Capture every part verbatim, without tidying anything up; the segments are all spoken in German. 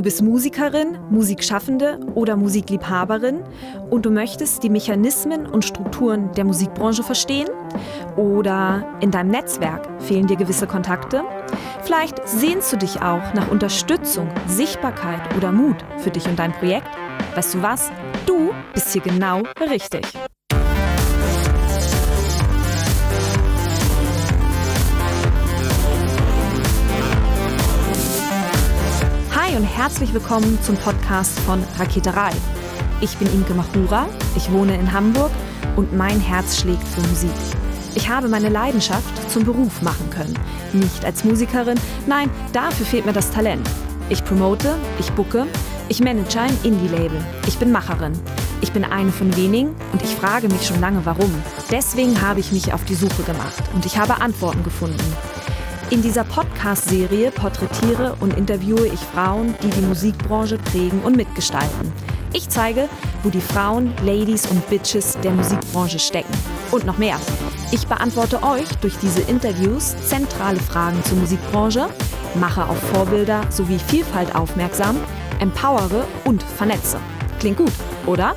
Du bist Musikerin, Musikschaffende oder Musikliebhaberin und du möchtest die Mechanismen und Strukturen der Musikbranche verstehen? Oder in deinem Netzwerk fehlen dir gewisse Kontakte? Vielleicht sehnst du dich auch nach Unterstützung, Sichtbarkeit oder Mut für dich und dein Projekt? Weißt du was? Du bist hier genau richtig. Hi und herzlich willkommen zum Podcast von Raketerei. Ich bin Imke Machura, ich wohne in Hamburg und mein Herz schlägt für Musik. Ich habe meine Leidenschaft zum Beruf machen können. Nicht als Musikerin, nein, dafür fehlt mir das Talent. Ich promote, ich booke, ich manage ein Indie-Label. Ich bin Macherin. Ich bin eine von wenigen und ich frage mich schon lange, warum. Deswegen habe ich mich auf die Suche gemacht und ich habe Antworten gefunden. In dieser Podcast-Serie porträtiere und interviewe ich Frauen, die die Musikbranche prägen und mitgestalten. Ich zeige, wo die Frauen, Ladies und Bitches der Musikbranche stecken. Und noch mehr. Ich beantworte euch durch diese Interviews zentrale Fragen zur Musikbranche, mache auf Vorbilder sowie Vielfalt aufmerksam, empowere und vernetze. Klingt gut, oder?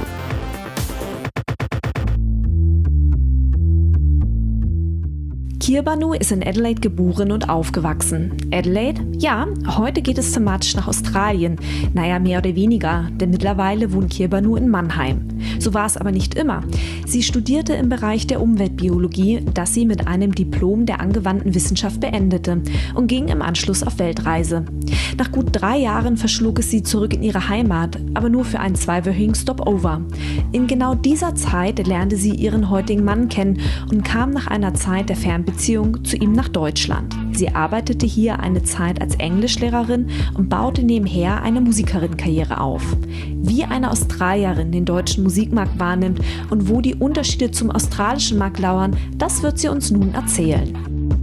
Kirbanu ist in Adelaide geboren und aufgewachsen. Adelaide? Ja, heute geht es thematisch nach Australien. Naja, mehr oder weniger, denn mittlerweile wohnt Kirbanu in Mannheim. So war es aber nicht immer. Sie studierte im Bereich der Umweltbiologie, das sie mit einem Diplom der angewandten Wissenschaft beendete und ging im Anschluss auf Weltreise. Nach gut drei Jahren verschlug es sie zurück in ihre Heimat, aber nur für einen zweiwöchigen Stopover. In genau dieser Zeit lernte sie ihren heutigen Mann kennen und kam nach einer Zeit der Fernbeziehung zu ihm nach Deutschland. Sie arbeitete hier eine Zeit als Englischlehrerin und baute nebenher eine Musikerinnenkarriere auf. Wie eine Australierin den deutschen Musikmarkt wahrnimmt und wo die Unterschiede zum australischen Markt lauern, das wird sie uns nun erzählen.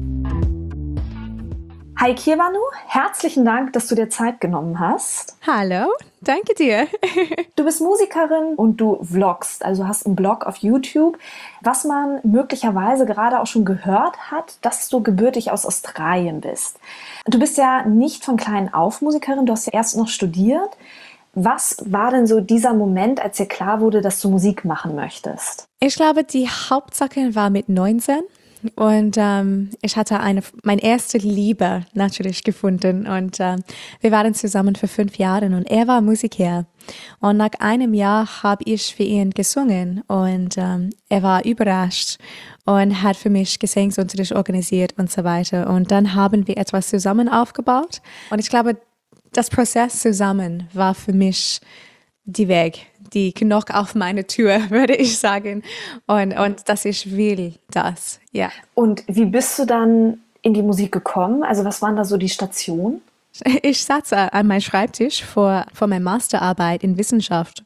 Hi Kirbanu, herzlichen Dank, dass du dir Zeit genommen hast. Hallo, danke dir. Du bist Musikerin und du vloggst, also hast einen Blog auf YouTube, was man möglicherweise gerade auch schon gehört hat, dass du gebürtig aus Australien bist. Du bist ja nicht von klein auf Musikerin, du hast ja erst noch studiert. Was war denn so dieser Moment, als dir klar wurde, dass du Musik machen möchtest? Ich glaube, die Hauptsache war mit neunzehn. Und ähm, ich hatte eine, meine erste Liebe natürlich gefunden und ähm, wir waren zusammen für fünf Jahre und er war Musiker. Und nach einem Jahr habe ich für ihn gesungen und ähm, er war überrascht und hat für mich Gesangsunterricht organisiert und so weiter. Und dann haben wir etwas zusammen aufgebaut und ich glaube, das Prozess zusammen war für mich die Weg, die Knock auf meine Tür, würde ich sagen. Und, und dass ich will das, ja. Und wie bist du dann in die Musik gekommen? Also was waren da so die Stationen? Ich saß an meinem Schreibtisch vor, vor meiner Masterarbeit in Wissenschaft.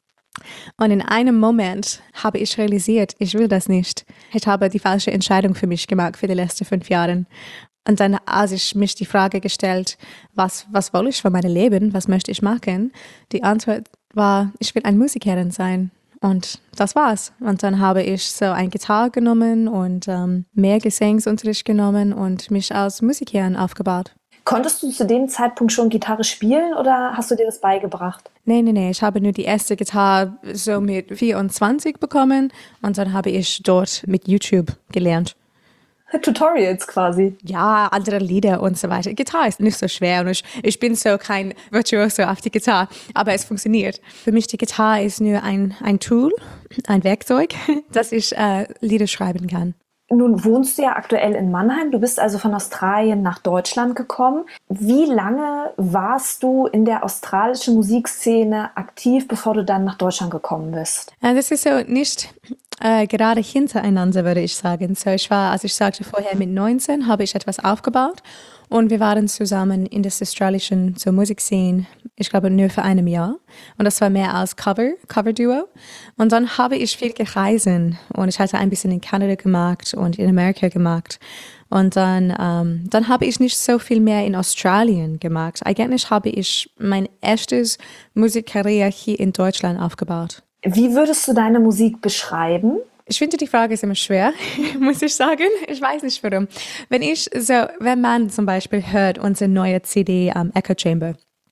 Und in einem Moment habe ich realisiert, ich will das nicht. Ich habe die falsche Entscheidung für mich gemacht für die letzten fünf Jahre. Und dann, als ich mich die Frage gestellt, was, was will ich für mein Leben, was möchte ich machen? Die Antwort war, ich will eine Musikerin sein. Und das war's. Und dann habe ich so ein Gitarre genommen und ähm, mehr Gesangsunterricht genommen und mich als Musikerin aufgebaut. Konntest du zu dem Zeitpunkt schon Gitarre spielen oder hast du dir das beigebracht? Nee, nee, nee. Ich habe nur die erste Gitarre so mit vierundzwanzig bekommen und dann habe ich dort mit YouTube gelernt. Tutorials quasi. Ja, andere Lieder und so weiter. Gitarre ist nicht so schwer und ich, ich bin so kein Virtuoso auf die Gitarre, aber es funktioniert. Für mich die Gitarre ist nur ein, ein Tool, ein Werkzeug, dass ich äh, Lieder schreiben kann. Nun wohnst du ja aktuell in Mannheim. Du bist also von Australien nach Deutschland gekommen. Wie lange warst du in der australischen Musikszene aktiv, bevor du dann nach Deutschland gekommen bist? Das ist so nicht äh, gerade hintereinander, würde ich sagen. So, ich war, als ich sagte vorher, mit neunzehn habe ich etwas aufgebaut und wir waren zusammen in der australischen so Musikszene, ich glaube nur für ein Jahr. Und das war mehr als Cover, Cover-Duo. Und dann habe ich viel gereist und ich hatte ein bisschen in Kanada gemacht und in Amerika gemacht. Und dann, ähm, dann habe ich nicht so viel mehr in Australien gemacht. Eigentlich habe ich mein erstes Musikkarriere hier in Deutschland aufgebaut. Wie würdest du deine Musik beschreiben? Ich finde, die Frage ist immer schwer, muss ich sagen. Ich weiß nicht warum. Wenn ich so, wenn man zum Beispiel hört unsere neue C D um, Echo Chamber,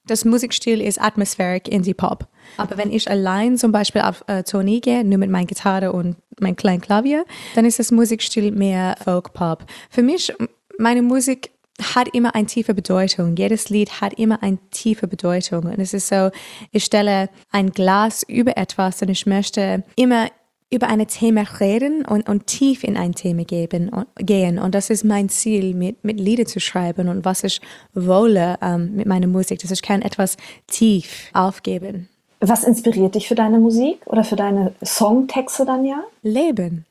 Das Musikstil ist Atmospheric Indie Pop. Aber wenn ich allein zum Beispiel auf äh, Tournee gehe, nur mit meiner Gitarre und meinem kleinen Klavier, dann ist das Musikstil mehr Folk Pop. Für mich, meine Musik hat immer eine tiefe Bedeutung. Jedes Lied hat immer eine tiefe Bedeutung. Und es ist so, ich stelle ein Glas über etwas und ich möchte immer über ein Thema reden und, und tief in ein Thema geben, und, gehen. Und das ist mein Ziel, mit, mit Lieder zu schreiben und was ich wolle ähm, mit meiner Musik, dass ich kann etwas tief aufgeben. Was inspiriert dich für deine Musik oder für deine Songtexte dann ja? Leben.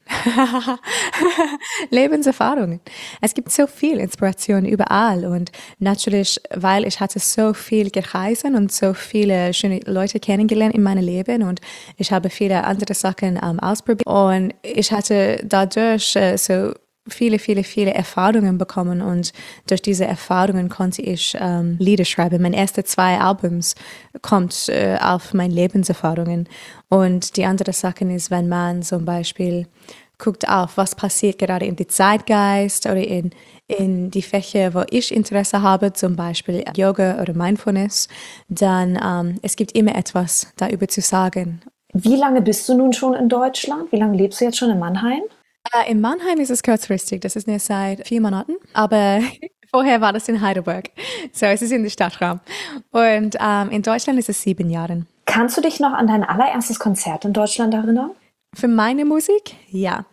Lebenserfahrungen. Es gibt so viel Inspiration überall und natürlich, weil ich hatte so viel gereist und so viele schöne Leute kennengelernt in meinem Leben und ich habe viele andere Sachen ähm, ausprobiert und ich hatte dadurch äh, so viele, viele, viele Erfahrungen bekommen und durch diese Erfahrungen konnte ich ähm, Lieder schreiben. Meine ersten zwei Albums kommt äh, auf meine Lebenserfahrungen und die andere Sache ist, wenn man zum Beispiel guckt auf, was passiert gerade in die Zeitgeist oder in, in die Fächer, wo ich Interesse habe, zum Beispiel Yoga oder Mindfulness, dann ähm, es gibt immer etwas darüber zu sagen. Wie lange bist du nun schon in Deutschland? Wie lange lebst du jetzt schon in Mannheim? Äh, in Mannheim ist es kurzfristig, das ist nur seit vier Monaten, aber vorher war das in Heidelberg, so es ist in der Stadtraum. Und ähm, in Deutschland ist es sieben Jahre. Kannst du dich noch an dein allererstes Konzert in Deutschland erinnern? Für meine Musik, ja.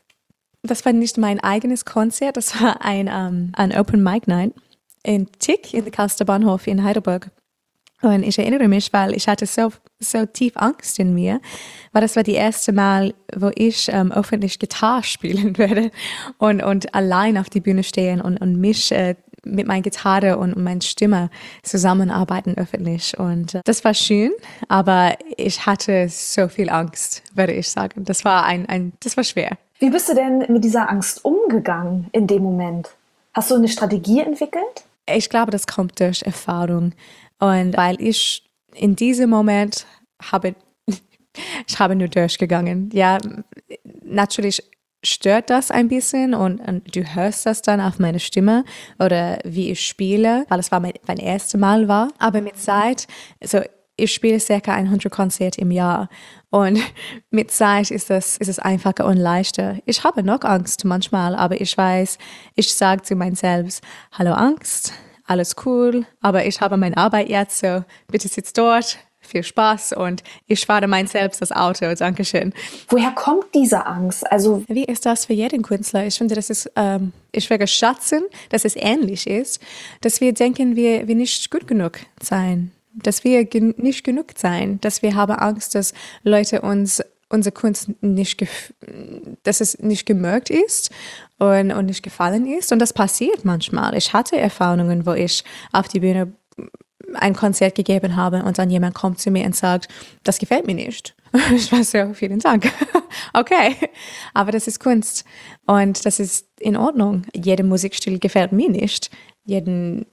Das war nicht mein eigenes Konzert, das war ein, um, ein Open Mic Night in Tick, in der Karlster Bahnhof in Heidelberg. Und ich erinnere mich, weil ich hatte so, so tief Angst in mir, weil das war die erste Mal, wo ich ähm, öffentlich Gitarre spielen werde und, und allein auf die Bühne stehen und, und mich äh, mit meiner Gitarre und, und meiner Stimme zusammenarbeiten öffentlich. Und äh, das war schön, aber ich hatte so viel Angst, würde ich sagen. Das war ein, ein, das war schwer. Wie bist du denn mit dieser Angst umgegangen in dem Moment? Hast du eine Strategie entwickelt? Ich glaube, das kommt durch Erfahrung. Und weil ich in diesem Moment habe, ich habe nur durchgegangen. Ja, natürlich stört das ein bisschen und, und du hörst das dann auf meine Stimme oder wie ich spiele, weil es war mein, mein erstes Mal war. Aber mit Zeit, also ich spiele circa hundert Konzerte im Jahr und mit Zeit ist es, ist es einfacher und leichter. Ich habe noch Angst manchmal, aber ich weiß, ich sage zu mir selbst, hallo Angst, alles cool, aber ich habe meine Arbeit jetzt, so bitte sitz dort, viel Spaß und ich fahre mein selbst das Auto, Dankeschön. Woher kommt diese Angst? Also wie ist das für jeden Künstler? Ich finde, das ist, ähm, ich würde schätzen, dass es ähnlich ist, dass wir denken, wir, wir nicht gut genug sein, dass wir gen- nicht genug sein, dass wir haben Angst, dass Leute uns unsere Kunst nicht, gef- dass es nicht gemerkt ist und, und nicht gefallen ist. Und das passiert manchmal. Ich hatte Erfahrungen, wo ich auf die Bühne ein Konzert gegeben habe und dann jemand kommt zu mir und sagt, das gefällt mir nicht. Ich war so, vielen Dank. Okay, aber das ist Kunst und das ist in Ordnung. Jeder Musikstil gefällt mir nicht. Jeden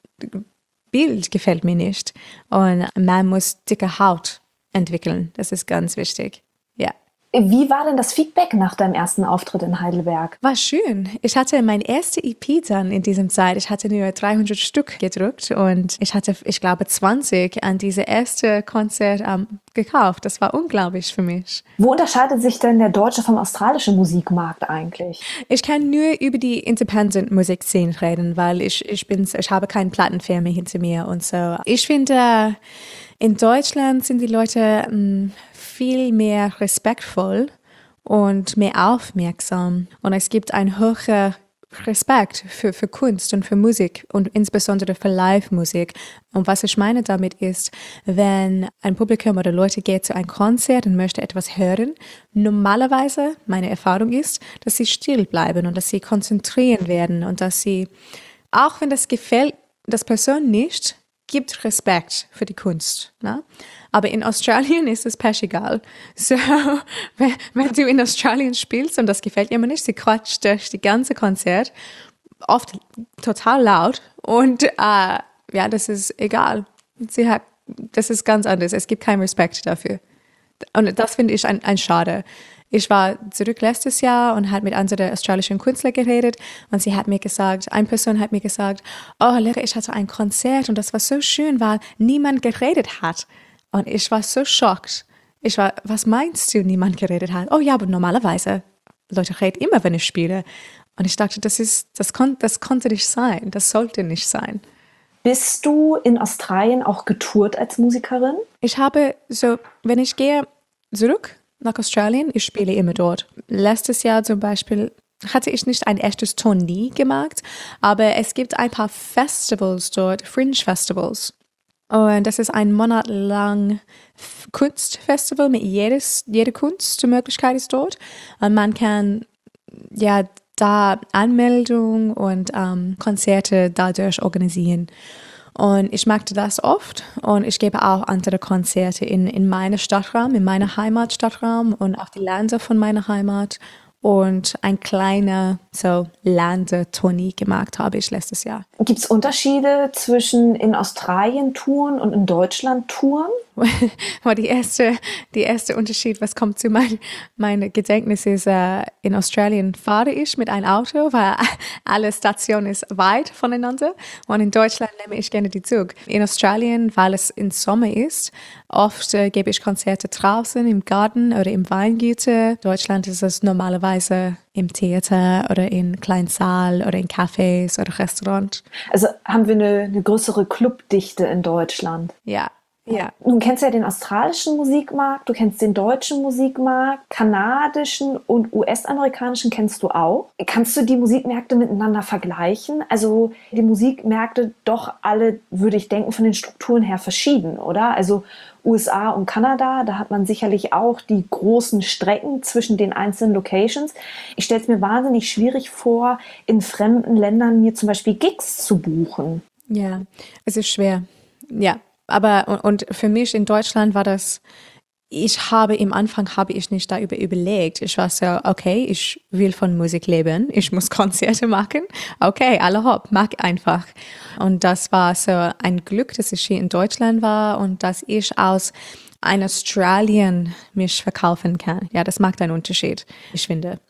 Bild gefällt mir nicht. Und man muss dicke Haut entwickeln. Das ist ganz wichtig. Ja. Wie war denn das Feedback nach deinem ersten Auftritt in Heidelberg? War schön. Ich hatte mein erste E P dann in diesem Zeit. Ich hatte nur dreihundert Stück gedruckt und ich hatte, ich glaube, zwanzig an diese erste Konzert ähm, gekauft. Das war unglaublich für mich. Wo unterscheidet sich denn der deutsche vom australischen Musikmarkt eigentlich? Ich kann nur über die Independent-Musikszene reden, weil ich, ich bin, ich habe keine Plattenfirma hinter mir und so. Ich finde, in Deutschland sind die Leute mh, viel mehr respektvoll und mehr aufmerksam. Und es gibt einen hohen Respekt für, für Kunst und für Musik und insbesondere für Live-Musik. Und was ich meine damit ist, wenn ein Publikum oder Leute geht zu einem Konzert und möchte etwas hören, normalerweise, meine Erfahrung ist, dass sie still bleiben und dass sie konzentrieren werden und dass sie, auch wenn das gefällt, das Person nicht, gibt Respekt für die Kunst. Ne? Aber in Australien ist es peschegal. So, wenn, wenn du in Australien spielst und das gefällt ihr nicht, sie quatscht durch die ganze Konzert, oft total laut und äh, ja, das ist egal. Sie hat, das ist ganz anders. Es gibt keinen Respekt dafür. Und das finde ich ein, ein Schade. Ich war zurück letztes Jahr und hat mit anderen australischen Künstlern geredet und sie hat mir gesagt, eine Person hat mir gesagt, oh Lera, ich hatte ein Konzert und das war so schön, weil niemand geredet hat. Und ich war so schockt. Ich war, was meinst du, niemand geredet hat? Oh ja, aber normalerweise, Leute reden immer, wenn ich spiele. Und ich dachte, das ist, das, kon, das konnte nicht sein, das sollte nicht sein. Bist du in Australien auch getourt als Musikerin? Ich habe so, wenn ich gehe zurück nach Australien, ich spiele immer dort. Letztes Jahr zum Beispiel hatte ich nicht ein echtes Tournee gemacht, aber es gibt ein paar Festivals dort, Fringe Festivals. Und das ist ein Monat lang Kunstfestival mit jedes, jede Kunstmöglichkeit ist dort. Und man kann ja da Anmeldung und ähm, Konzerte dadurch organisieren. Und ich mag das oft und ich gebe auch andere Konzerte in, in meinem Stadtraum, in meiner Heimatstadtraum und auch die Länder von meiner Heimat. Und ein kleiner so Lande-Tournee gemacht habe ich letztes Jahr. Gibt es Unterschiede zwischen in Australien Touren und in Deutschland Touren? die erste, die erste Unterschied, was kommt zu mein, mein Gedächtnis ist, äh, in Australien fahre ich mit einem Auto, weil alle Stationen ist weit voneinander und in Deutschland nehme ich gerne die Zug. In Australien, weil es im Sommer ist, oft äh, gebe ich Konzerte draußen im Garten oder im Weingüter. Deutschland ist es normalerweise im Theater oder in kleinen Saal oder in Cafés oder Restaurants. Also haben wir eine, eine größere Clubdichte in Deutschland. Ja. Ja. Du kennst ja den australischen Musikmarkt, du kennst den deutschen Musikmarkt, kanadischen und U S-amerikanischen kennst du auch. Kannst du die Musikmärkte miteinander vergleichen? Also die Musikmärkte doch alle, würde ich denken, von den Strukturen her verschieden, oder? Also U S A und Kanada, da hat man sicherlich auch die großen Strecken zwischen den einzelnen Locations. Ich stelle es mir wahnsinnig schwierig vor, in fremden Ländern mir zum Beispiel Gigs zu buchen. Ja, es ist schwer. Ja. Aber und für mich in Deutschland war das, ich habe im Anfang habe ich nicht darüber überlegt. Ich war so, okay, ich will von Musik leben, ich muss Konzerte machen. Okay, alle hopp, mach einfach. Und das war so ein Glück, dass ich hier in Deutschland war und dass ich aus ein Australien mich verkaufen kann. Ja, das macht einen Unterschied, ich finde.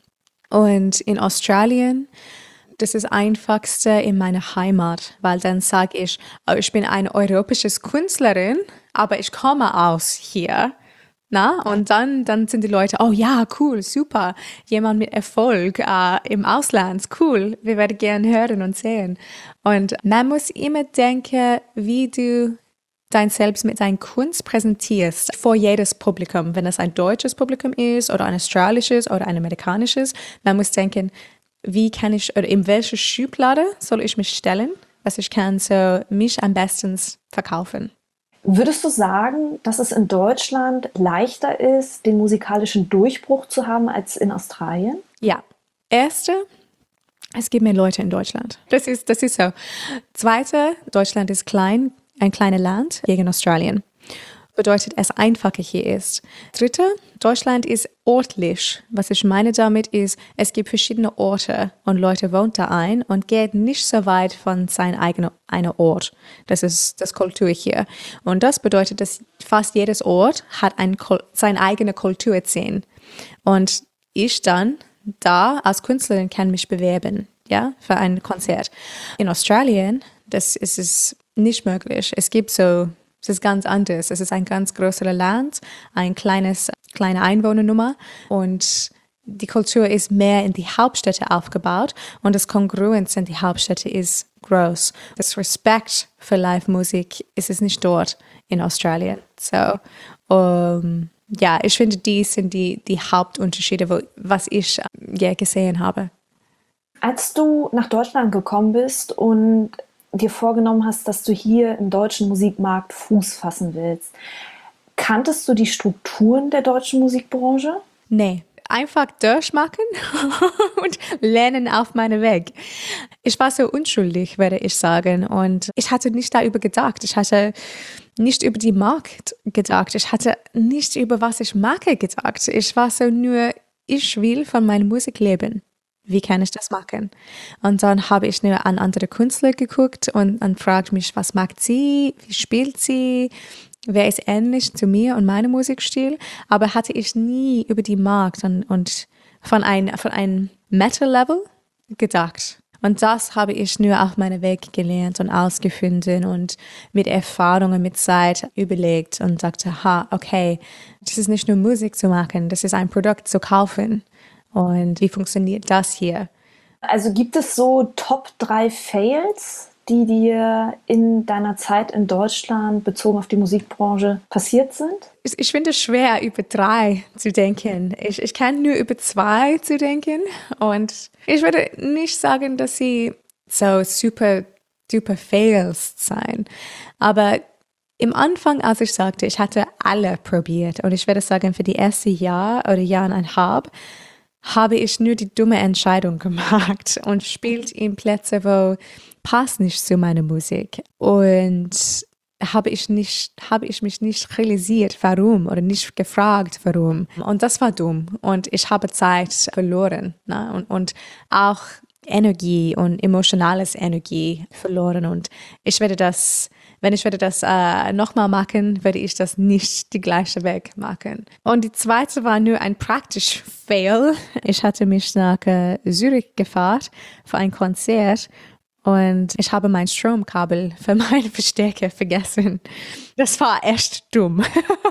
Und in Australien, das ist das Einfachste in meiner Heimat, weil dann sage ich, oh, ich bin eine europäische Künstlerin, aber ich komme aus hier. Na? Und dann, dann sind die Leute, oh ja, cool, super, jemand mit Erfolg äh, im Ausland, cool, wir werden gerne hören und sehen. Und man muss immer denken, wie du dein Selbst mit deiner Kunst präsentierst vor jedes Publikum, wenn es ein deutsches Publikum ist oder ein australisches oder ein amerikanisches. Man muss denken, wie kann ich, oder in welche Schublade soll ich mich stellen, dass ich kann so mich am besten verkaufen. Würdest du sagen, dass es in Deutschland leichter ist, den musikalischen Durchbruch zu haben als in Australien? Ja. Erste, es gibt mehr Leute in Deutschland. Das ist, das ist so. Zweite, Deutschland ist klein, ein kleines Land gegen Australien. Bedeutet, es einfacher hier ist. Dritte, Deutschland ist ortlich. Was ich meine damit ist, es gibt verschiedene Orte und Leute wohnen da ein und geht nicht so weit von seinem eigenen einem Ort. Das ist das Kultur hier. Und das bedeutet, dass fast jedes Ort hat ein, seine eigene Kultur sehen. Und ich dann da als Künstlerin kann mich bewerben, ja, für ein Konzert. In Australien, das ist es nicht möglich. Es gibt so Es ist ganz anders. Es ist ein ganz größeres Land, ein kleines, kleine Einwohnernummer und die Kultur ist mehr in die Hauptstädte aufgebaut und das Kongruenz in die Hauptstädte ist groß. Das Respekt für Live-Musik ist es nicht dort in Australien. So, um, ja, ich finde, die sind die, die Hauptunterschiede, wo, was ich ja gesehen habe. Als du nach Deutschland gekommen bist und dir vorgenommen hast, dass du hier im deutschen Musikmarkt Fuß fassen willst, kanntest du die Strukturen der deutschen Musikbranche? Nee, einfach durchmachen und lernen auf meinem Weg. Ich war so unschuldig, würde ich sagen, und ich hatte nicht darüber gedacht. Ich hatte nicht über die Markt gedacht. Ich hatte nicht über was ich mache gedacht. Ich war so nur, ich will von meiner Musik leben. Wie kann ich das machen? Und dann habe ich nur an andere Künstler geguckt und, und fragt mich, was macht sie, wie spielt sie, wäre es ähnlich zu mir und meinem Musikstil, aber hatte ich nie über die Markt und, und von ein, von einem Metal-Level gedacht. Und das habe ich nur auf meinem Weg gelernt und ausgefunden und mit Erfahrungen, mit Zeit überlegt und sagte, ha, okay, das ist nicht nur Musik zu machen, das ist ein Produkt zu kaufen. Und wie funktioniert das hier? Also gibt es so Top drei Fails, die dir in deiner Zeit in Deutschland bezogen auf die Musikbranche passiert sind? Ich, ich finde es schwer, über drei zu denken. Ich, ich kann nur über zwei zu denken. Und ich würde nicht sagen, dass sie so super, super Fails sein. Aber im Anfang, als ich sagte, ich hatte alle probiert. Und ich würde sagen, für die erste Jahr oder Jahreinhalb habe ich nur die dumme Entscheidung gemacht und spielt in Plätze, wo passt nicht zu meiner Musik. Und habe ich nicht, habe ich mich nicht realisiert, warum oder nicht gefragt, warum. Und das war dumm. Und ich habe Zeit verloren, ne? und, und auch Energie und emotionales Energie verloren. Und ich werde das, wenn ich werde das äh, nochmal machen, werde ich das nicht die gleiche Weg machen. Und die zweite war nur ein praktisch Fail. Ich hatte mich nach äh, Zürich gefahren für ein Konzert. Und ich habe mein Stromkabel für meinen Verstärker vergessen. Das war echt dumm,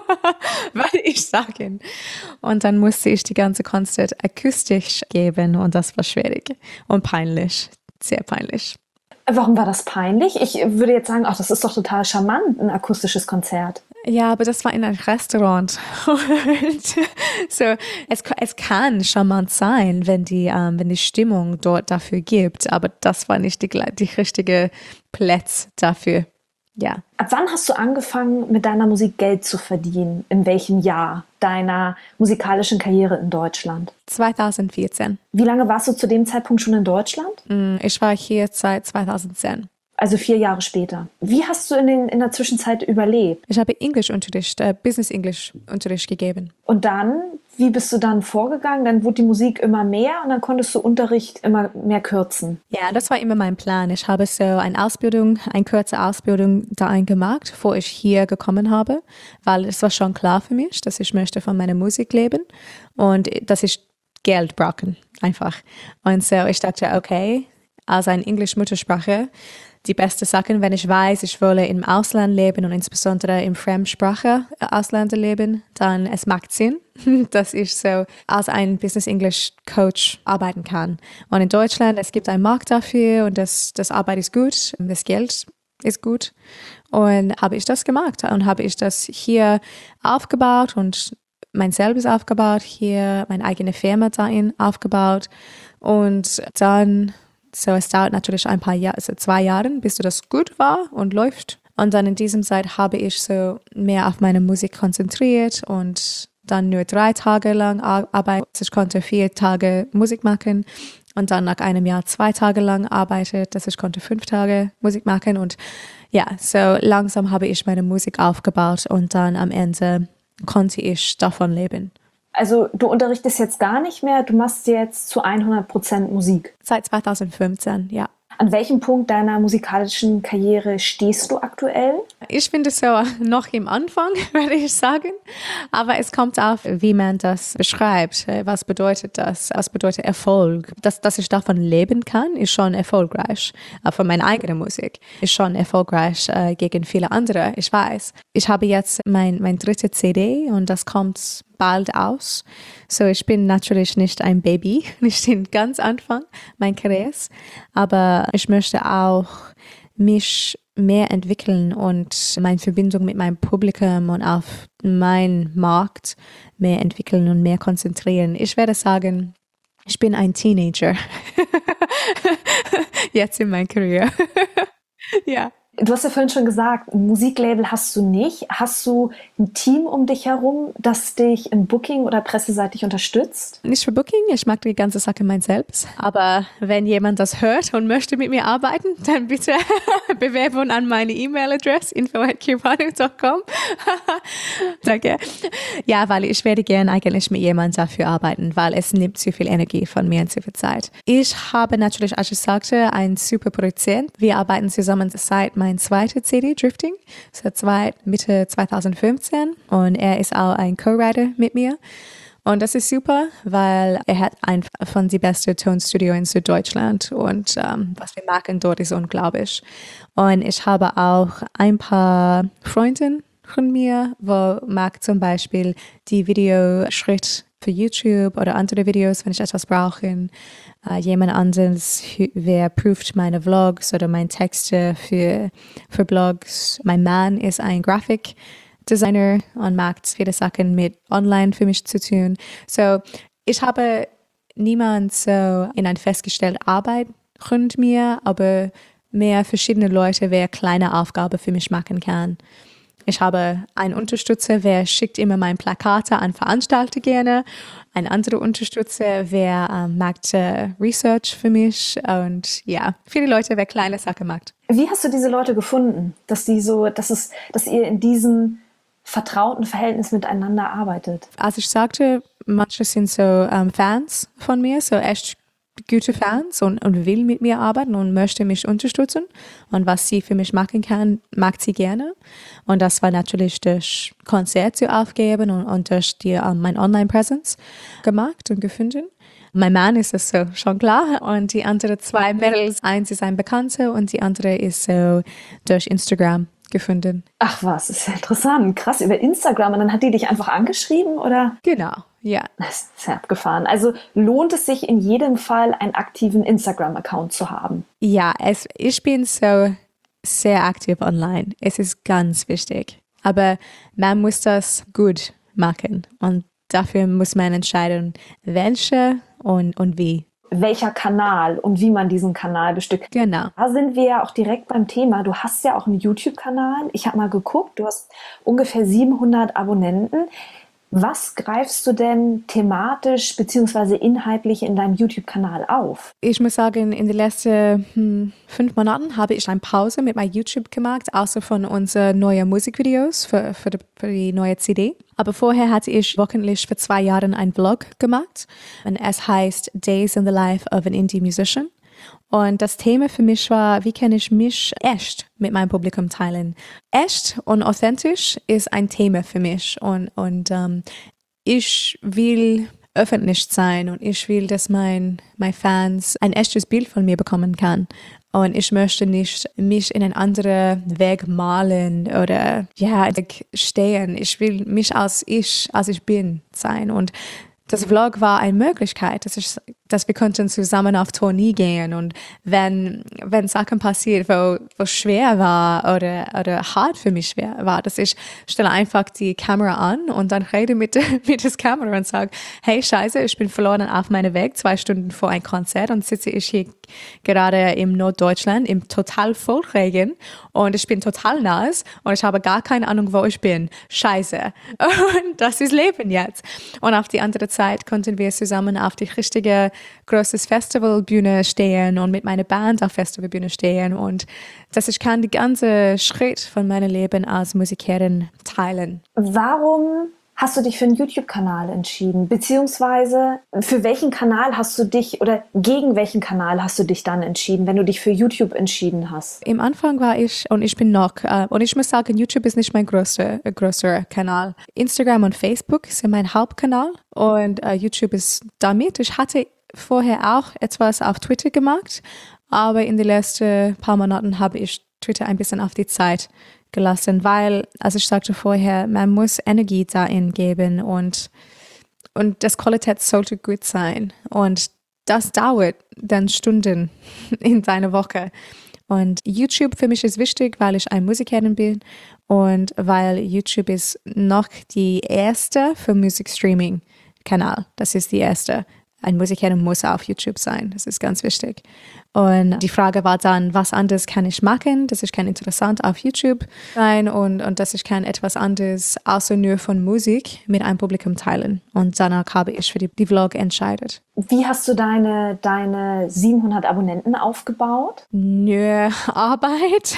würde ich sagen. Und dann musste ich die ganze Konzert akustisch geben und das war schwierig und peinlich, sehr peinlich. Warum war das peinlich? Ich würde jetzt sagen, ach, das ist doch total charmant, ein akustisches Konzert. Ja, aber das war in einem Restaurant. Und so, es, es kann charmant sein, wenn die, ähm, wenn die Stimmung dort dafür gibt, aber das war nicht die, die richtige Platz dafür. Ja. Ab wann hast du angefangen, mit deiner Musik Geld zu verdienen? In welchem Jahr deiner musikalischen Karriere in Deutschland? zwanzig vierzehn. Wie lange warst du zu dem Zeitpunkt schon in Deutschland? Ich war hier seit zwanzig zehn. Also vier Jahre später. Wie hast du in, den, in der Zwischenzeit überlebt? Ich habe Englischunterricht, äh, Business-English-Unterricht gegeben. Und dann, wie bist du dann vorgegangen? Dann wurde die Musik immer mehr und dann konntest du Unterricht immer mehr kürzen. Ja, das war immer mein Plan. Ich habe so eine Ausbildung, eine kurze Ausbildung da eingemacht, bevor ich hier gekommen habe, weil es war schon klar für mich, dass ich möchte von meiner Musik leben und dass ich Geld brauche, einfach. Und so ich dachte, okay, als eine Englisch-Muttersprache, die beste Sache, wenn ich weiß, ich wolle im Ausland leben und insbesondere im Fremdsprache Ausländer leben, dann es macht Sinn, dass ich so als ein Business English Coach arbeiten kann. Und in Deutschland, es gibt einen Markt dafür und das, das Arbeit ist gut, das Geld ist gut. Und habe ich das gemacht und habe ich das hier aufgebaut und mein selbst aufgebaut, hier meine eigene Firma dahin aufgebaut und dann so, es dauert natürlich ein paar Jahre, also zwei Jahre, bis das gut war und läuft. Und dann in diesem Zeit habe ich so mehr auf meine Musik konzentriert und dann nur drei Tage lang arbeiten. Ich konnte vier Tage Musik machen und dann nach einem Jahr zwei Tage lang arbeitet, dass ich konnte fünf Tage Musik machen. Und ja, so langsam habe ich meine Musik aufgebaut und dann am Ende konnte ich davon leben. Also du unterrichtest jetzt gar nicht mehr, du machst jetzt zu hundert Prozent Musik. Seit zwanzig fünfzehn, ja. An welchem Punkt deiner musikalischen Karriere stehst du aktuell? Ich finde es so noch im Anfang, würde ich sagen. Aber es kommt auf, wie man das beschreibt. Was bedeutet das? Was bedeutet Erfolg? Dass, dass ich davon leben kann, ist schon erfolgreich. Aber von meiner eigenen Musik ist schon erfolgreich äh, gegen viele andere. Ich weiß. Ich habe jetzt mein, mein dritte C D und das kommt bald aus. So, ich bin natürlich nicht ein Baby, nicht in ganz Anfang meiner Karriere, aber ich möchte auch mich mehr entwickeln und meine Verbindung mit meinem Publikum und auf meinen Markt mehr entwickeln und mehr konzentrieren. Ich werde sagen, ich bin ein Teenager jetzt in meiner Karriere. Ja. Du hast ja vorhin schon gesagt, ein Musiklabel hast du nicht. Hast du ein Team um dich herum, das dich im Booking oder presseseitig unterstützt? Nicht für Booking, ich mag die ganze Sache mein selbst. Aber wenn jemand das hört und möchte mit mir arbeiten, dann bitte Bewerbung an meine E-Mail-Adresse info at cubano dot com. Danke. Ja, weil ich werde gerne eigentlich mit jemandem dafür arbeiten, weil es nimmt zu viel Energie von mir und zu viel Zeit. Ich habe natürlich, als ich sagte, einen super Produzent. Wir arbeiten zusammen seit meiner meine zweite C D, Drifting, seit zwei, Mitte zwanzig fünfzehn und er ist auch ein Co-Writer mit mir. Und das ist super, weil er hat ein von die besten Tonstudio in Süddeutschland und ähm, was wir machen dort ist unglaublich. Und ich habe auch ein paar Freundinnen von mir, wo mag zum Beispiel die Videoschritt für YouTube oder andere Videos, wenn ich etwas brauche. Äh, jemand anderes, wer prüft meine Vlogs oder meine Texte für, für Blogs. Mein Mann ist ein Graphic Designer und mag viele Sachen mit online für mich zu tun. So, ich habe niemand so in eine festgestellte Arbeit rund mir, aber mehr verschiedene Leute, wer kleine Aufgaben für mich machen kann. Ich habe einen Unterstützer, wer schickt immer meine Plakate an Veranstalter gerne. Ein anderer Unterstützer, wer ähm, macht äh, Research für mich. Und ja, viele Leute, wer kleine Sachen macht. Wie hast du diese Leute gefunden, dass die so, dass es, dass ihr in diesem vertrauten Verhältnis miteinander arbeitet? Als ich sagte, manche sind so ähm, Fans von mir, so echt gute Fans und, und will mit mir arbeiten und möchte mich unterstützen. Und was sie für mich machen kann, mag sie gerne. Und das war natürlich durch Konzerte aufgeben und, und durch die, um, mein Online-Presence gemacht und gefunden. Mein Mann ist es so schon klar. Und die anderen zwei Mädels, eins ist ein Bekannter und die andere ist so durch Instagram gefunden. Ach was, ist ja interessant. Krass, über Instagram. Und dann hat die dich einfach angeschrieben, oder? Genau, ja. Das ist ja abgefahren. Also lohnt es sich in jedem Fall, einen aktiven Instagram-Account zu haben? Ja, es, ich bin so sehr aktiv online. Es ist ganz wichtig. Aber man muss das gut machen. Und dafür muss man entscheiden, welche und, und wie. Welcher Kanal und wie man diesen Kanal bestückt. Genau. Da sind wir ja auch direkt beim Thema. Du hast ja auch einen YouTube-Kanal. Ich habe mal geguckt, du hast ungefähr siebenhundert Abonnenten. Was greifst du denn thematisch bzw. inhaltlich in deinem YouTube-Kanal auf? Ich muss sagen, in den letzten hm, fünf Monaten habe ich eine Pause mit meinem YouTube gemacht, außer von unseren neuen Musikvideos für, für, die, für die neue C D. Aber vorher hatte ich wöchentlich für zwei Jahre einen Vlog gemacht und es heißt Days in the Life of an Indie Musician. Und das Thema für mich war, wie kann ich mich echt mit meinem Publikum teilen? Echt und authentisch ist ein Thema für mich und, und ähm, ich will öffentlich sein und ich will, dass mein, meine Fans ein echtes Bild von mir bekommen kann. Und ich möchte nicht mich in einen anderen Weg malen oder ja, stehen. Ich will mich als ich, als ich bin, sein. Und das Vlog war eine Möglichkeit, dass, ich, dass wir konnten zusammen auf Tournee gehen und wenn, wenn Sachen passiert, wo, wo schwer war oder, oder hart für mich schwer war, dass ich stelle einfach die Kamera an und dann rede mit, mit der Kamera und sage, hey Scheiße, ich bin verloren auf meinem Weg, zwei Stunden vor ein Konzert und sitze ich hier gerade im Norddeutschland im total Vollregen und ich bin total nass und ich habe gar keine Ahnung, wo ich bin. Scheiße. Und das ist Leben jetzt. Und auf die andere Zeit konnten wir zusammen auf die richtige große Festivalbühne stehen und mit meiner Band auf Festivalbühne stehen und dass ich kann die ganze Schritt von meinem Leben als Musikerin teilen. Warum hast du dich für einen YouTube-Kanal entschieden? Beziehungsweise für welchen Kanal hast du dich oder gegen welchen Kanal hast du dich dann entschieden, wenn du dich für YouTube entschieden hast? Im Anfang war ich und ich bin noch, äh, und ich muss sagen, YouTube ist nicht mein größter, äh, größer Kanal. Instagram und Facebook sind mein Hauptkanal und äh, YouTube ist damit. Ich hatte vorher auch etwas auf Twitter gemacht, aber in den letzten paar Monaten habe ich Twitter ein bisschen auf die Zeit gelassen, weil, als ich sagte vorher, man muss Energie dahin geben und, und das Qualität sollte gut sein. Und das dauert dann Stunden in deiner Woche. Und YouTube für mich ist wichtig, weil ich eine Musikerin bin und weil YouTube ist noch die erste für Musikstreaming-Kanal. Das ist die erste. Ein Musiker muss auf YouTube sein, das ist ganz wichtig. Und die Frage war dann, was anderes kann ich machen, dass ich kann interessant auf YouTube sein und, und dass ich kann etwas anderes außer nur von Musik mit einem Publikum teilen. Und danach habe ich für die, die Vlog entschieden. Wie hast du deine, deine siebenhundert Abonnenten aufgebaut? Nö, Arbeit.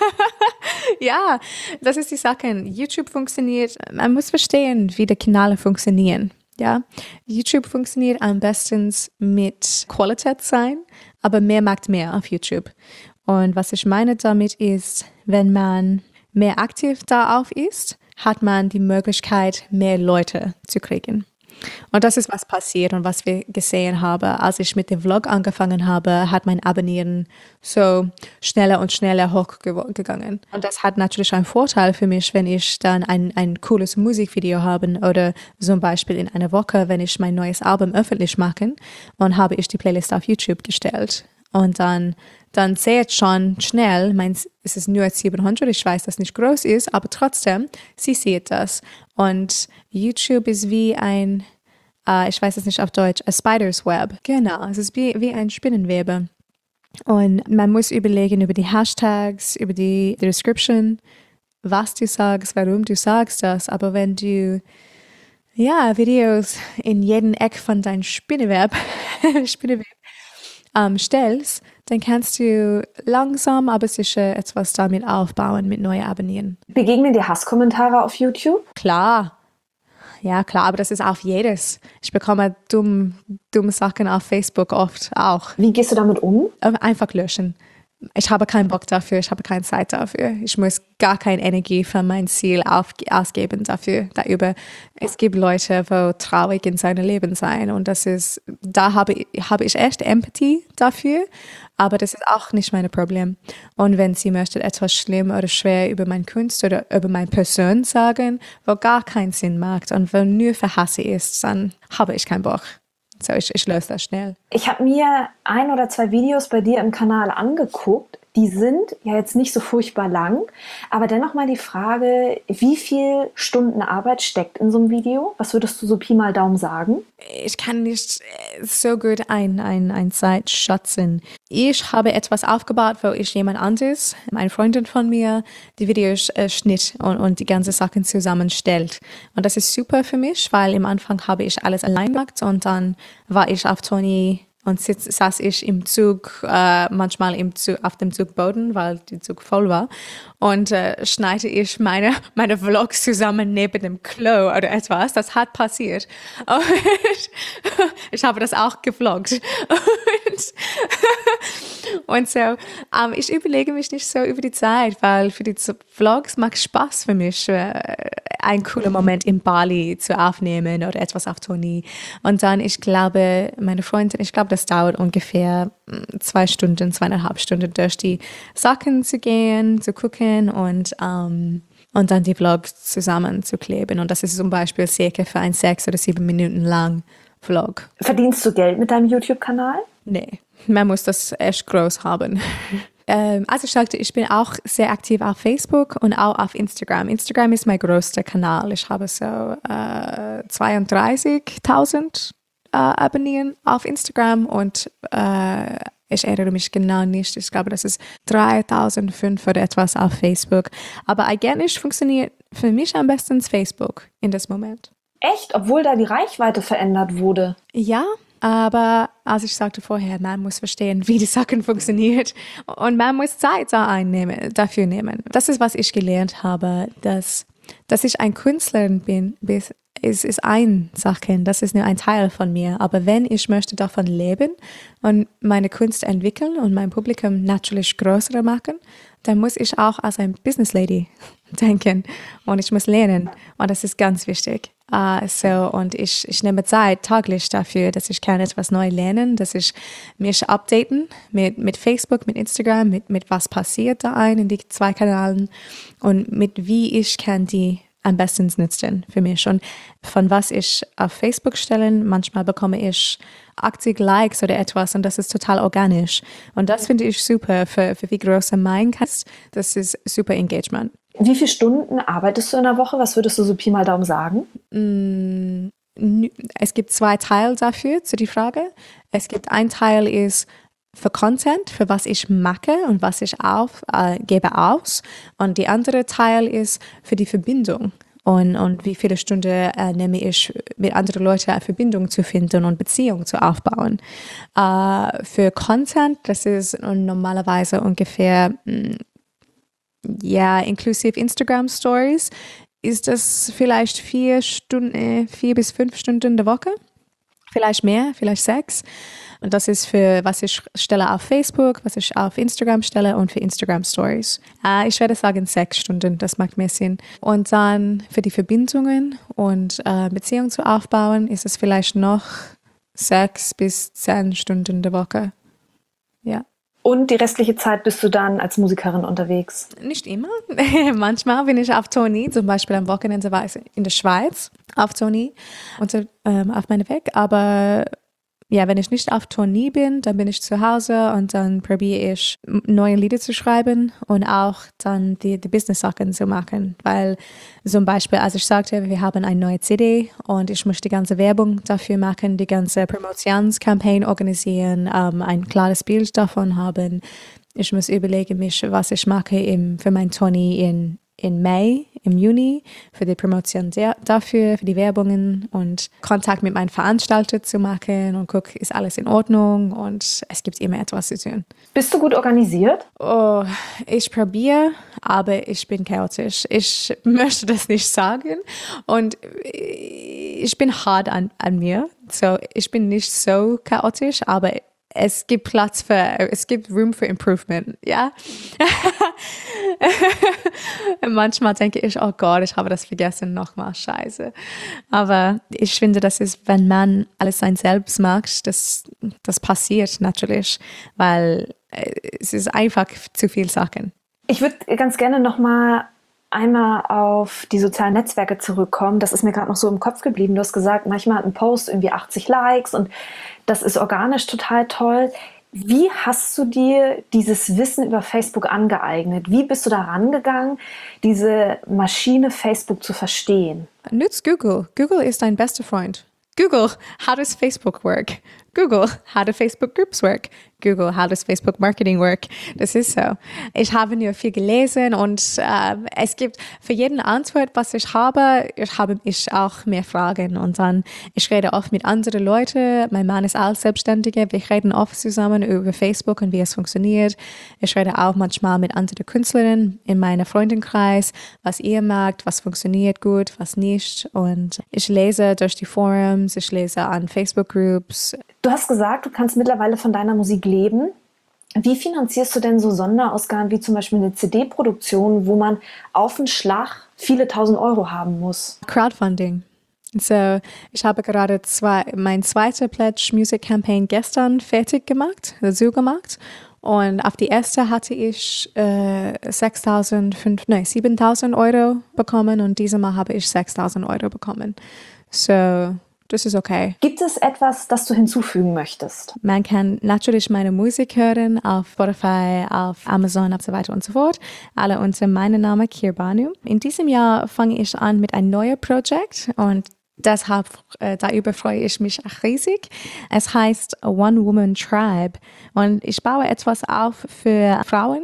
Ja, das ist die Sache. YouTube funktioniert, man muss verstehen, wie die Kanäle funktionieren. Ja, YouTube funktioniert am besten mit Qualität sein, aber mehr macht mehr auf YouTube. Und was ich meine damit ist, wenn man mehr aktiv darauf ist, hat man die Möglichkeit, mehr Leute zu kriegen. Und das ist, was passiert und was wir gesehen haben. Als ich mit dem Vlog angefangen habe, hat mein Abonnieren so schneller und schneller hochgegangen. Und das hat natürlich einen Vorteil für mich, wenn ich dann ein, ein cooles Musikvideo habe oder zum Beispiel in einer Woche, wenn ich mein neues Album öffentlich mache und habe ich die Playlist auf YouTube gestellt. Und dann, dann seht schon schnell, mein, es ist nur siebenhundert, ich weiß, dass es nicht groß ist, aber trotzdem, sie sieht das. Und YouTube ist wie ein, äh, ich weiß es nicht auf Deutsch, a spider's web. Genau, es ist wie, wie ein Spinnenwebe. Und man muss überlegen über die Hashtags, über die, die Description, was du sagst, warum du sagst das. Aber wenn du ja, Videos in jeden Eck von deinem Spinnenweb, Spinnenweb ähm, stellst, dann kannst du langsam, aber sicher etwas damit aufbauen, mit neuen Abonnieren. Begegnen dir Hasskommentare auf YouTube? Klar. Ja, klar, aber das ist auf jedes. Ich bekomme dumm, dumme Sachen auf Facebook oft auch. Wie gehst du damit um? Einfach löschen. Ich habe keinen Bock dafür, ich habe keine Zeit dafür. Ich muss gar keine Energie für mein Ziel auf, ausgeben dafür, darüber. Es gibt Leute, die traurig in seinem Leben sein und das ist, da habe, habe ich echt Empathie dafür, aber das ist auch nicht mein Problem. Und wenn sie möchten etwas schlimm oder schwer über meine Kunst oder über meine Person sagen, wo gar keinen Sinn macht und wo nur für Hasse ist, dann habe ich keinen Bock. So, ich, ich löse das schnell. Ich habe mir ein oder zwei Videos bei dir im Kanal angeguckt. Die sind ja jetzt nicht so furchtbar lang, aber dennoch mal die Frage, wie viel Stunden Arbeit steckt in so einem Video? Was würdest du so Pi mal Daumen sagen? Ich kann nicht so gut ein, ein, ein Zeit schätzen. Ich habe etwas aufgebaut, wo ich jemand anderes, eine Freundin von mir, die Videos äh, schnitt und, und die ganzen Sachen zusammenstellt. Und das ist super für mich, weil am Anfang habe ich alles allein gemacht und dann war ich auf Tony und sitz, saß ich im Zug, äh, manchmal im Zug, auf dem Zugboden, weil der Zug voll war. Und äh, schneide ich meine, meine Vlogs zusammen neben dem Klo oder etwas. Das hat passiert. Und ich habe das auch gevloggt. Und, und so, ähm, ich überlege mich nicht so über die Zeit, weil für die Vlogs macht es Spaß für mich, äh, einen coolen Moment in Bali zu aufnehmen oder etwas auf Tony. Und dann, ich glaube, meine Freundin, ich glaube, das dauert ungefähr zwei Stunden, zweieinhalb Stunden durch die Sachen zu gehen, zu gucken und, ähm, und dann die Vlogs zusammenzukleben. Und das ist zum Beispiel circa für ein sechs oder sieben Minuten lang Vlog. Verdienst du Geld mit deinem YouTube-Kanal? Nee, man muss das echt groß haben. ähm, also ich sagte, ich bin auch sehr aktiv auf Facebook und auch auf Instagram. Instagram ist mein größter Kanal. Ich habe so äh, zweiunddreißigtausend äh, Abonnenten auf Instagram und äh, ich erinnere mich genau nicht. Ich glaube, das ist dreitausendfünf oder etwas auf Facebook. Aber eigentlich funktioniert für mich am besten Facebook in das Moment. Echt? Obwohl da die Reichweite verändert wurde? Ja, aber als ich sagte vorher, man muss verstehen, wie die Sachen funktionieren und man muss Zeit da einnehmen, dafür nehmen. Das ist, was ich gelernt habe, dass, dass ich ein Künstlerin bin, ist, ist eine Sache, das ist nur ein Teil von mir. Aber wenn ich möchte davon leben und meine Kunst entwickeln und mein Publikum natürlich größer machen, dann muss ich auch als ein Business Lady denken und ich muss lernen und das ist ganz wichtig. Uh, so, und ich, ich nehme Zeit täglich dafür, dass ich kann etwas neu lernen, dass ich mich updaten mit, mit Facebook, mit Instagram, mit, mit was passiert da ein in die zwei Kanälen und mit wie ich kann die am besten nutzen für mich. Und von was ich auf Facebook stelle, manchmal bekomme ich achtzig Likes oder etwas und das ist total organisch. Und das finde ich super für, für wie groß mein Cast. Das ist super Engagement. Wie viele Stunden arbeitest du in der Woche? Was würdest du so Pi mal Daumen sagen? Es gibt zwei Teile dafür, zu die Frage. Es gibt ein Teil ist für Content, für was ich mache und was ich auf, äh, gebe aus. Und die andere Teil ist für die Verbindung. Und, und wie viele Stunden äh, nehme ich, mit anderen Leuten eine Verbindung zu finden und Beziehungen zu aufbauen. Äh, für Content, das ist normalerweise ungefähr mh, ja, inklusive Instagram Stories, ist das vielleicht vier Stunden, vier bis fünf Stunden in der Woche. Vielleicht mehr, vielleicht sechs. Und das ist für, was ich stelle auf Facebook, was ich auf Instagram stelle und für Instagram Stories. Äh, ich werde sagen sechs Stunden, das macht mehr Sinn. Und dann für die Verbindungen und äh, Beziehungen zu aufbauen, ist es vielleicht noch sechs bis zehn Stunden der Woche. Ja. Und die restliche Zeit bist du dann als Musikerin unterwegs? Nicht immer. Manchmal bin ich auf Tournee, zum Beispiel am Wochenende war ich in der Schweiz auf Tournee und ähm, auf meinem Weg. Aber ja, wenn ich nicht auf Tournee bin, dann bin ich zu Hause und dann probiere ich, neue Lieder zu schreiben und auch dann die, die Business-Sachen zu machen. Weil zum Beispiel, als ich sagte, wir haben eine neue C D und ich muss die ganze Werbung dafür machen, die ganze Promotionskampagne organisieren, ähm, ein klares Bild davon haben. Ich muss überlegen, mich, was ich mache im, für mein Tournee in im Mai, im Juni, für die Promotion der, dafür, für die Werbungen und Kontakt mit meinem Veranstalter zu machen und guck, ist alles in Ordnung und es gibt immer etwas zu tun. Bist du gut organisiert? Oh, ich probiere, aber ich bin chaotisch. Ich möchte das nicht sagen und ich bin hart an, an mir. So, ich bin nicht so chaotisch, aber es gibt Platz für, es gibt Room for Improvement, ja. Manchmal denke ich, oh Gott, ich habe das vergessen, nochmal, scheiße. Aber ich finde, das ist, wenn man alles sein selbst macht, das, das passiert natürlich, weil es ist einfach zu viel Sachen. Ich würde ganz gerne nochmal einmal auf die sozialen Netzwerke zurückkommen. Das ist mir gerade noch so im Kopf geblieben. Du hast gesagt, manchmal hat ein Post irgendwie achtzig Likes und das ist organisch total toll. Wie hast du dir dieses Wissen über Facebook angeeignet? Wie bist du da rangegangen, diese Maschine Facebook zu verstehen? Nutz Google. Google ist dein bester Freund. Google, how does Facebook work? Google, how do Facebook groups work? Google, how does Facebook Marketing work? Das ist so. Ich habe nur viel gelesen und äh, es gibt für jeden Antwort, was ich habe, ich habe ich auch mehr Fragen und dann, ich rede oft mit anderen Leuten. Mein Mann ist auch Selbstständiger. Wir reden oft zusammen über Facebook und wie es funktioniert. Ich rede auch manchmal mit anderen Künstlerinnen in meinem Freundenkreis, was ihr mag, was funktioniert gut, was nicht. Und ich lese durch die Forums, ich lese an Facebook-Groups. Du hast gesagt, du kannst mittlerweile von deiner Musik leben. Wie finanzierst du denn so Sonderausgaben wie zum Beispiel eine C D-Produktion, wo man auf den Schlag viele tausend Euro haben muss? Crowdfunding. So, ich habe gerade zwei, mein zweiter Pledge Music Campaign gestern fertig gemacht, so gemacht. Und auf die erste hatte ich äh, sechstausend, nein, siebentausend Euro bekommen und dieses Mal habe ich sechstausend Euro bekommen. So, das ist okay. Gibt es etwas, das du hinzufügen möchtest? Man kann natürlich meine Musik hören auf Spotify, auf Amazon und so weiter und so fort. Alle unter meinem Namen Kirbanu. In diesem Jahr fange ich an mit einem neuen Projekt und deshalb, äh, darüber freue ich mich riesig. Es heißt One Woman Tribe und ich baue etwas auf für Frauen.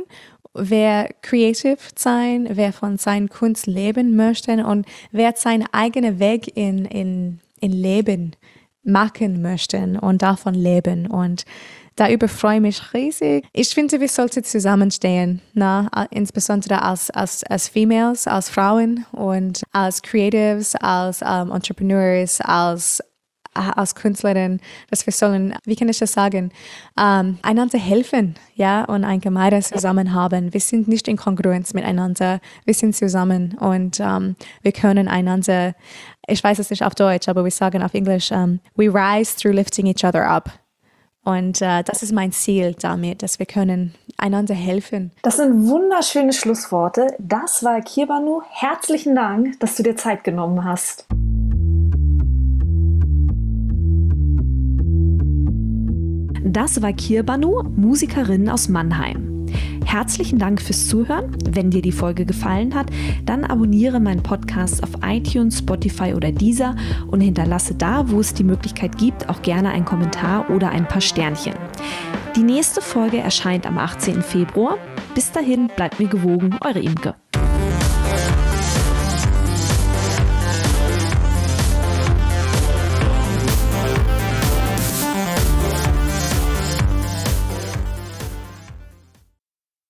Wer creative sein, wer von seiner Kunst leben möchte und wer seinen eigenen Weg in, in in Leben machen möchten und davon leben. Und darüber freue ich mich riesig. Ich finde, wir sollten zusammenstehen, na? Insbesondere als, als, als Females, als Frauen und als Creatives, als um, Entrepreneurs, als als Künstlerin, dass wir sollen, wie kann ich das sagen, ähm, einander helfen, ja, und ein gemeinsames Zusammen haben. Wir sind nicht in Kongruenz miteinander, wir sind zusammen und ähm, wir können einander, ich weiß es nicht auf Deutsch, aber wir sagen auf Englisch, um, we rise through lifting each other up. Und äh, das ist mein Ziel damit, dass wir können einander helfen. Das sind wunderschöne Schlussworte. Das war Kirbanu. Herzlichen Dank, dass du dir Zeit genommen hast. Das war Kirbanu, Musikerin aus Mannheim. Herzlichen Dank fürs Zuhören. Wenn dir die Folge gefallen hat, dann abonniere meinen Podcast auf iTunes, Spotify oder Deezer und hinterlasse da, wo es die Möglichkeit gibt, auch gerne einen Kommentar oder ein paar Sternchen. Die nächste Folge erscheint am achtzehnten Februar. Bis dahin, bleibt mir gewogen, eure Imke.